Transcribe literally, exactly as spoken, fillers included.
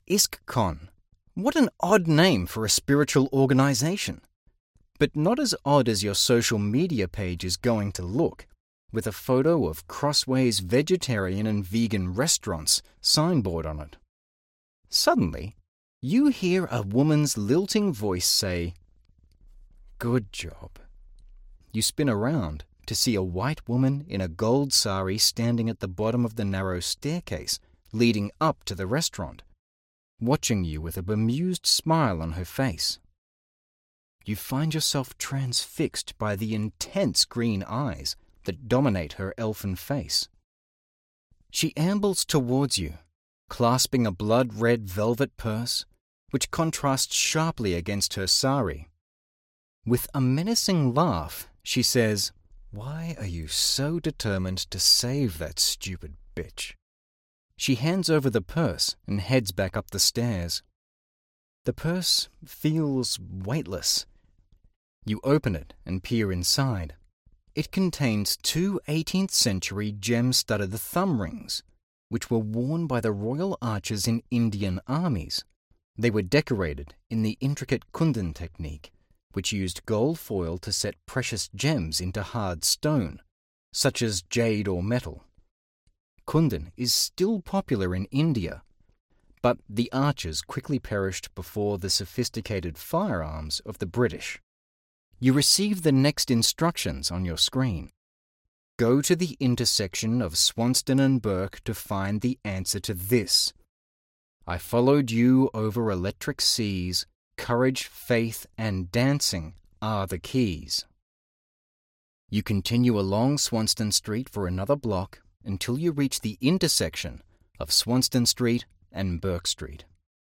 ISKCON. What an odd name for a spiritual organization. But not as odd as your social media page is going to look, with a photo of Crossway's vegetarian and vegan restaurants signboard on it. Suddenly, you hear a woman's lilting voice say, "Good job." You spin around to see a white woman in a gold sari standing at the bottom of the narrow staircase leading up to the restaurant, watching you with a bemused smile on her face. You find yourself transfixed by the intense green eyes that dominate her elfin face. She ambles towards you, clasping a blood-red velvet purse, which contrasts sharply against her sari. With a menacing laugh, she says, "Why are you so determined to save that stupid bitch?" She hands over the purse and heads back up the stairs. The purse feels weightless. You open it and peer inside. It contains two eighteenth century gem-studded thumb rings, which were worn by the royal archers in Indian armies. They were decorated in the intricate Kundan technique, which used gold foil to set precious gems into hard stone, such as jade or metal. Kundan is still popular in India, but the archers quickly perished before the sophisticated firearms of the British. You receive the next instructions on your screen. Go to the intersection of Swanston and Burke to find the answer to this. I followed you over electric seas. Courage, faith, and dancing are the keys. You continue along Swanston Street for another block until you reach the intersection of Swanston Street and Burke Street.